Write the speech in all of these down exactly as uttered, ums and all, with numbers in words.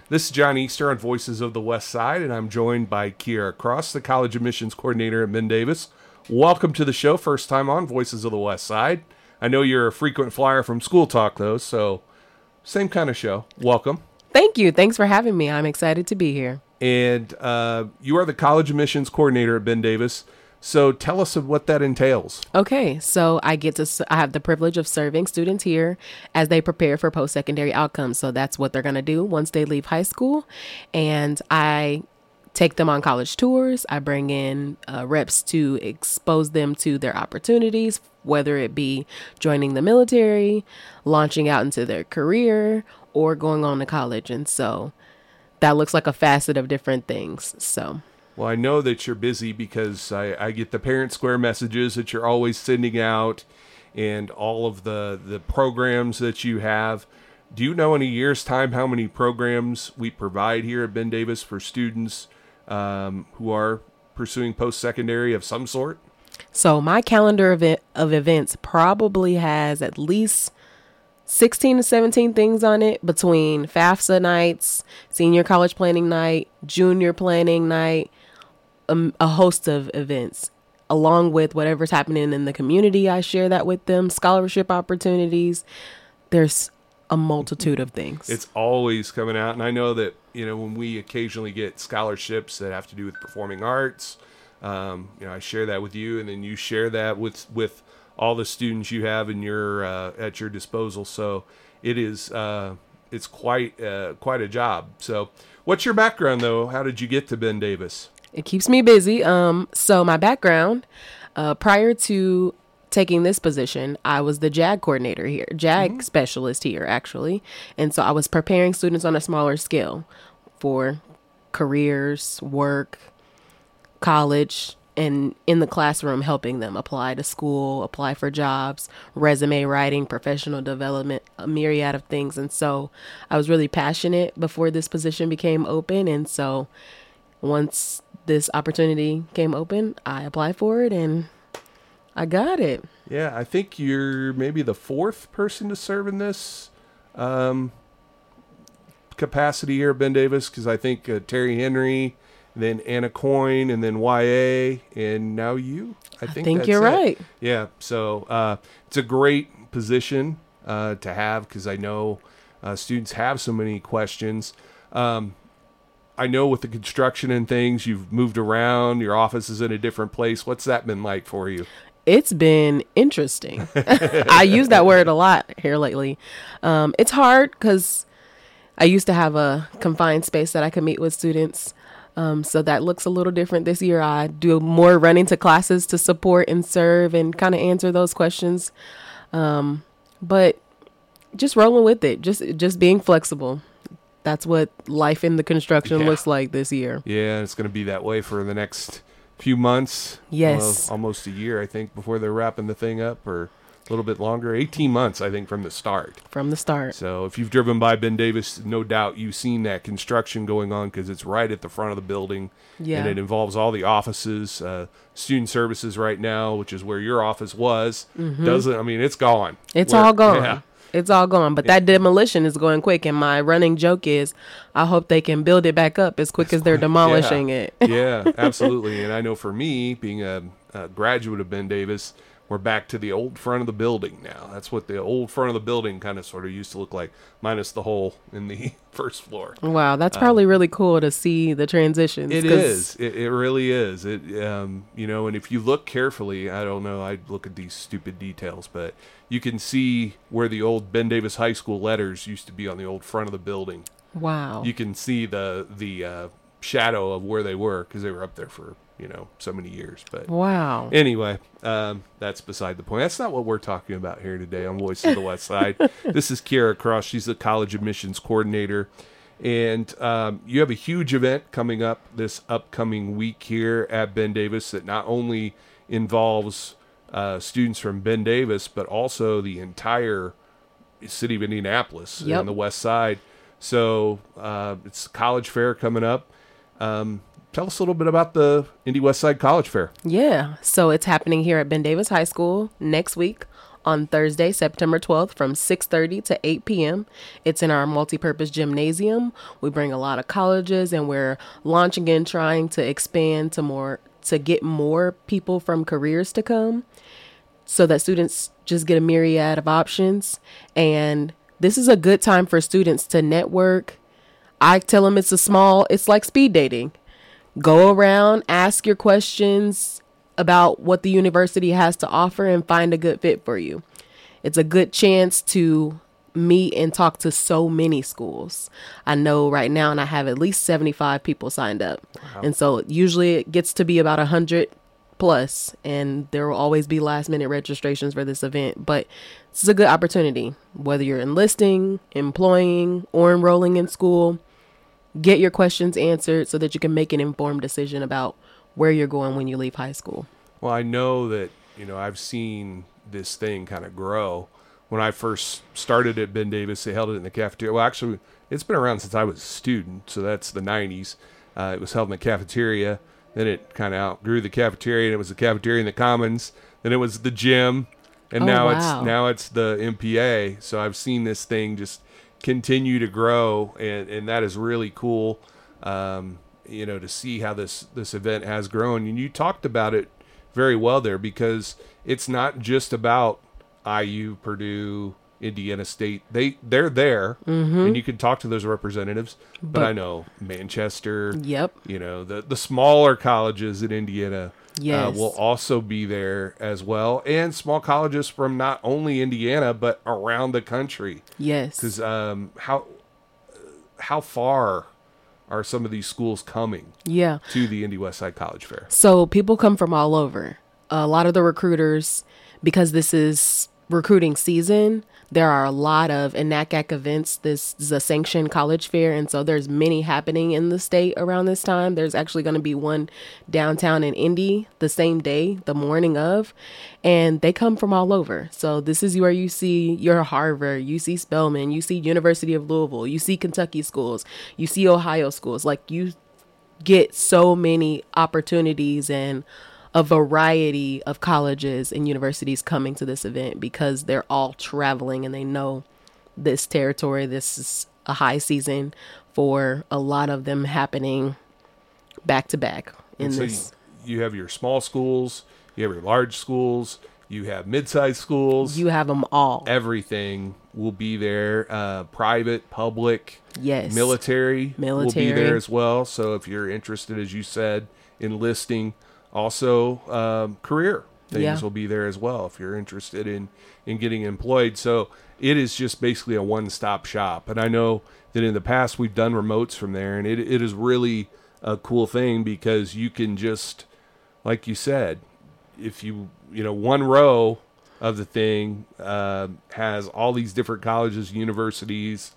This is John Easter on Voices of the West Side, and I'm joined by Kiera Cross, the College Admissions Coordinator at Ben Davis. Welcome to the show, first time on Voices of the West Side. I know you're a frequent flyer from School Talk, though, so same kind of show. Welcome. Thank you. Thanks for having me. I'm excited to be here. And uh, you are the College Admissions Coordinator at Ben Davis. So tell us what that entails. Okay, so I get to, I have the privilege of serving students here as they prepare for post-secondary outcomes. So that's what they're going to do once they leave high school. And I take them on college tours. I bring in uh, reps to expose them to their opportunities, whether it be joining the military, launching out into their career, or going on to college. And so that looks like a facet of different things. So. Well, I know that you're busy because I, I get the Parent Square messages that you're always sending out and all of the, the programs that you have. Do you know in a year's time how many programs we provide here at Ben Davis for students um, who are pursuing post-secondary of some sort? So my calendar of, it, of events probably has at least sixteen to seventeen things on it between FAFSA nights, senior college planning night, junior planning night, A, a host of events, along with whatever's happening in the community. I share that with them, scholarship opportunities. There's a multitude of things. It's always coming out. And I know that, you know, when we occasionally get scholarships that have to do with performing arts, um, you know, I share that with you, and then you share that with, with all the students you have in your, uh, at your disposal. So it is, uh, it's quite, uh, quite a job. So what's your background though? How did you get to Ben Davis? It keeps me busy. Um, so my background, uh, prior to taking this position, I was the JAG coordinator here, JAG mm-hmm. specialist here, actually. And so I was preparing students on a smaller scale for careers, work, college, and in the classroom, helping them apply to school, apply for jobs, resume writing, professional development, a myriad of things. And so I was really passionate before this position became open. And so once this opportunity came open, I applied for it and I got it. Yeah, I think you're maybe the fourth person to serve in this um, capacity here at Ben Davis, because I think uh, Terry Henry, then Anna Coyne, and then Y A, and now you. I think, I think that's you're it. right. Yeah, so uh, it's a great position uh, to have, because I know uh, students have so many questions. Um, I know with the construction and things, you've moved around, your office is in a different place. What's that been like for you? It's been interesting. I use that word a lot here lately. Um, it's hard because I used to have a confined space that I could meet with students. Um, so that looks a little different this year. I do more running to classes to support and serve and kind of answer those questions. Um, but just rolling with it, just just being flexible. That's what life in the construction yeah. looks like this year. Yeah, it's going to be that way for the next few months. Yes. Uh, almost a year, I think, before they're wrapping the thing up, or a little bit longer. eighteen months, I think, from the start. From the start. So if you've driven by Ben Davis, no doubt you've seen that construction going on, because it's right at the front of the building. Yeah. And it involves all the offices. Uh, student services right now, which is where your office was, mm-hmm. doesn't, I mean, it's gone. It's where, all gone. Yeah. It's all gone, but that demolition is going quick. And my running joke is, I hope they can build it back up as quick as they're demolishing yeah. it. Yeah, absolutely. And I know for me, being a, a graduate of Ben Davis, we're back to the old front of the building now. That's what the old front of the building kind of sort of used to look like, minus the hole in the first floor. Wow, that's probably um, really cool to see the transitions. It is. It, it really is. It, um, you know, and if you look carefully, I don't know, I look at these stupid details, but you can see where the old Ben Davis High School letters used to be on the old front of the building. Wow. You can see the the uh, shadow of where they were, because they were up there for, you know, so many years. But wow. Anyway, um, that's beside the point. That's not what we're talking about here today on Voice of the West Side. This is Kiera Cross. She's the College Admissions Coordinator. And um, you have a huge event coming up this upcoming week here at Ben Davis that not only involves uh, students from Ben Davis, but also the entire city of Indianapolis yep. and the West Side. So uh, it's a college fair coming up. Um, tell us a little bit about the Indy West Side College Fair. Yeah, so it's happening here at Ben Davis High School next week on Thursday, September twelfth from six thirty to eight p.m. It's in our multipurpose gymnasium. We bring a lot of colleges, and we're launching and trying to expand to more to get more people from careers to come so that students just get a myriad of options. And this is a good time for students to network. I tell them it's a small, it's like speed dating. Go around, ask your questions about what the university has to offer and find a good fit for you. It's a good chance to meet and talk to so many schools. I know right now, and I have at least seventy-five people signed up. Wow. And so usually it gets to be about one hundred plus, and there will always be last minute registrations for this event. But this is a good opportunity, whether you're enlisting, employing, or enrolling in school. Get your questions answered so that you can make an informed decision about where you're going when you leave high school. Well, I know that, you know, I've seen this thing kind of grow. When I first started at Ben Davis, they held it in the cafeteria. Well, actually, it's been around since I was a student, so that's the nineties. Uh, it was held in the cafeteria. Then it kind of outgrew the cafeteria, and it was the cafeteria in the Commons. Then it was the gym, and oh, now wow. it's now it's the M P A. So I've seen this thing just continue to grow, and, and that is really cool. Um, you know, to see how this this event has grown. And you talked about it very well there, because it's not just about I U, Purdue, Indiana State. They they're there, mm-hmm. and you can talk to those representatives. But, but I know Manchester. Yep. You know, the the smaller colleges in Indiana yes. uh, will also be there as well, and small colleges from not only Indiana but around the country. Yes. Because um, how how far are some of these schools coming? Yeah. To the Indy Westside College Fair? So people come from all over. A lot of the recruiters, because this is recruiting season, there are a lot of N A C A C events. This is a sanctioned college fair, and so there's many happening in the state around this time. There's actually going to be one downtown in Indy the same day, the morning of, and they come from all over. So this is where you see your Harvard, you see Spelman, you see University of Louisville, you see Kentucky schools, you see Ohio schools. Like, you get so many opportunities and a variety of colleges and universities coming to this event because they're all traveling and they know this territory. This is a high season for a lot of them happening back to back in so this. You, you have your small schools, you have your large schools, you have mid-sized schools. You have them all. Everything will be there. Uh, private, public, yes, military, military will be there as well. So if you're interested, as you said, in listing. Also, um, career things yeah. will be there as well if you're interested in, in getting employed. So it is just basically a one-stop shop. And I know that in the past we've done remotes from there, and it it is really a cool thing because you can just, like you said, if you, you know, one row of the thing uh, has all these different colleges, universities,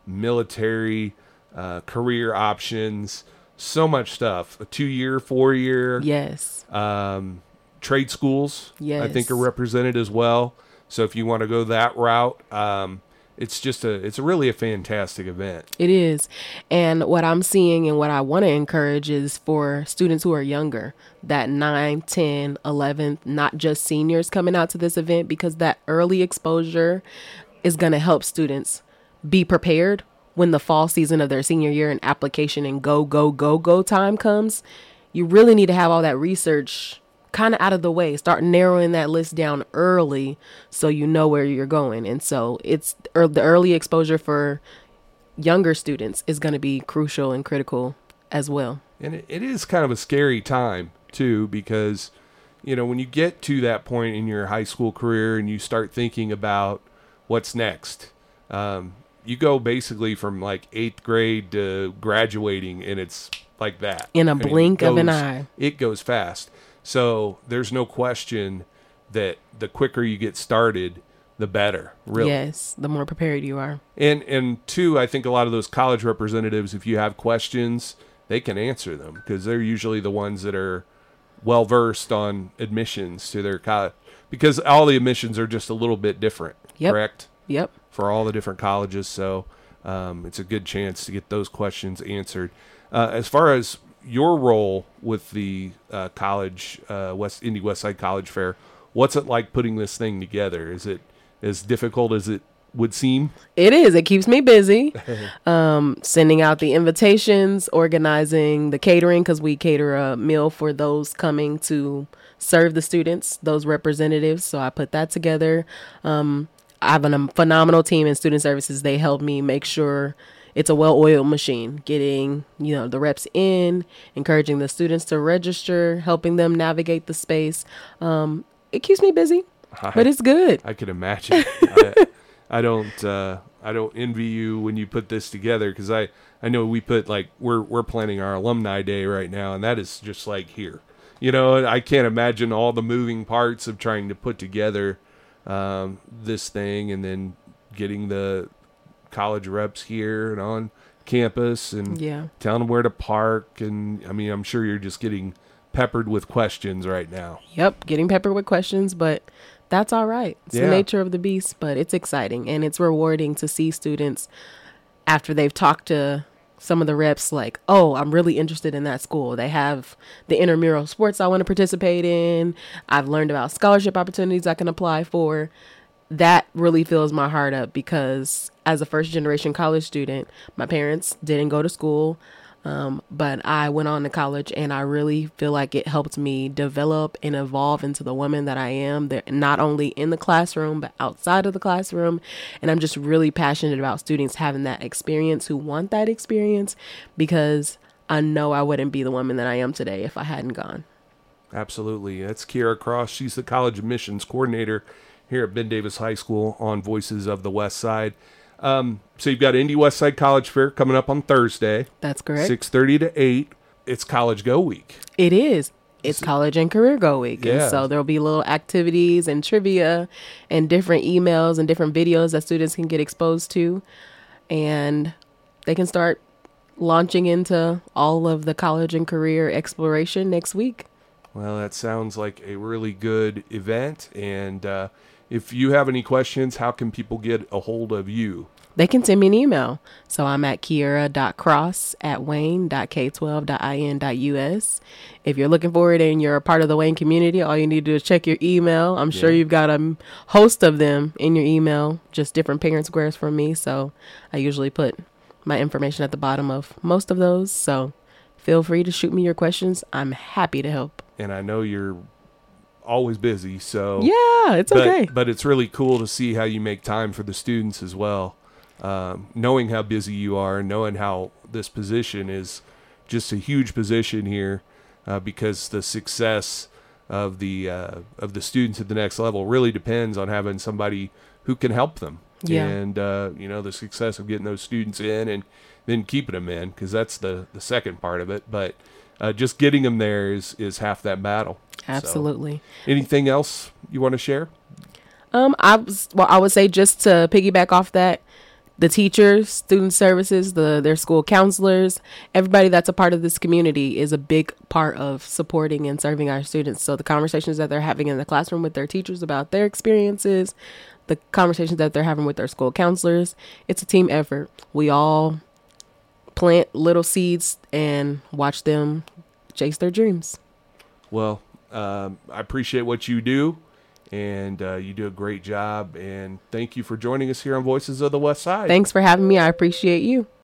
military, uh, career options, so much stuff. A two-year, four-year. Yes. Um, trade schools, yes. I think, are represented as well. So if you want to go that route, um, it's just a, it's really a fantastic event. It is. And what I'm seeing and what I want to encourage is for students who are younger, that nine, ten, eleventh, not just seniors coming out to this event, because that early exposure is going to help students be prepared when the fall season of their senior year and application and go, go, go, go time comes. You really need to have all that research kind of out of the way. Start narrowing that list down early so you know where you're going. And so it's er, the early exposure for younger students is going to be crucial and critical as well. And it, it is kind of a scary time, too, because, you know, when you get to that point in your high school career and you start thinking about what's next, um, you go basically from like eighth grade to graduating, and it's like that. In a I mean, blink goes, of an eye. It goes fast. So there's no question that the quicker you get started, the better, really. Yes, the more prepared you are. And, and two, I think a lot of those college representatives, if you have questions, they can answer them because they're usually the ones that are well-versed on admissions to their college. Because all the admissions are just a little bit different, yep. correct? Yep. For all the different colleges, so um, it's a good chance to get those questions answered. Uh, as far as your role with the uh, college, uh, West Indy Westside College Fair, What's it like putting this thing together? Is it as difficult as it would seem? It is. It keeps me busy. Um, sending out the invitations, organizing the catering, because we cater a meal for those coming to serve the students, those representatives. So I put that together. Um, I have a phenomenal team in student services. They help me make sure it's a well-oiled machine, getting, you know, the reps in, encouraging the students to register, helping them navigate the space. Um, it keeps me busy, I, but it's good. I could imagine. I, I don't, uh, I don't envy you when you put this together, because I, I know we put like we're we're planning our alumni day right now, and that is just like here. You know, I can't imagine all the moving parts of trying to put together um, this thing, and then getting the college reps here and on campus, and Yeah. telling them where to park. And I mean, I'm sure you're just getting peppered with questions right now. Yep, getting peppered with questions, but that's all right. It's Yeah. the nature of the beast, but it's exciting and it's rewarding to see students after they've talked to some of the reps like, oh, I'm really interested in that school. They have the intramural sports I want to participate in. I've learned about scholarship opportunities I can apply for. That really fills my heart up, because as a first generation college student, my parents didn't go to school. Um, but I went on to college, and I really feel like it helped me develop and evolve into the woman that I am, that not only in the classroom, but outside of the classroom. And I'm just really passionate about students having that experience, who want that experience, because I know I wouldn't be the woman that I am today if I hadn't gone. Absolutely. That's Kiera Cross. She's the college admissions coordinator here at Ben Davis High School on Voices of the West Side. Um, so you've got Indy West Side College Fair coming up on Thursday. That's correct. six thirty to eight. It's College Go Week. It is. It's College and Career Go Week. Yeah. And so there'll be little activities and trivia and different emails and different videos that students can get exposed to. And they can start launching into all of the college and career exploration next week. Well, that sounds like a really good event. And uh, if you have any questions, how can people get a hold of you? They can send me an email. So I'm at kiera.cross at wayne dot k twelve dot in dot u s. If you're looking for it and you're a part of the Wayne community, all you need to do is check your email. I'm sure Yeah. you've got a host of them in your email, just different parent squares from me. So I usually put my information at the bottom of most of those. So feel free to shoot me your questions. I'm happy to help. And I know you're always busy, so Yeah, it's but, okay. But it's really cool to see how you make time for the students as well. Um, knowing how busy you are, knowing how this position is just a huge position here, uh, because the success of the uh, of the students at the next level really depends on having somebody who can help them. Yeah. And uh, you know, the success of getting those students in and then keeping them in, because that's the the second part of it. But uh, just getting them there is is half that battle. So, Absolutely. anything else you want to share? Um, I was well. I would say, just to piggyback off that, the teachers, student services, the their school counselors, everybody that's a part of this community is a big part of supporting and serving our students. So the conversations that they're having in the classroom with their teachers about their experiences, the conversations that they're having with their school counselors, it's a team effort. We all plant little seeds and watch them chase their dreams. Well, um, I appreciate what you do, and uh, you do a great job. And thank you for joining us here on Voices of the West Side. Thanks for having me. I appreciate you.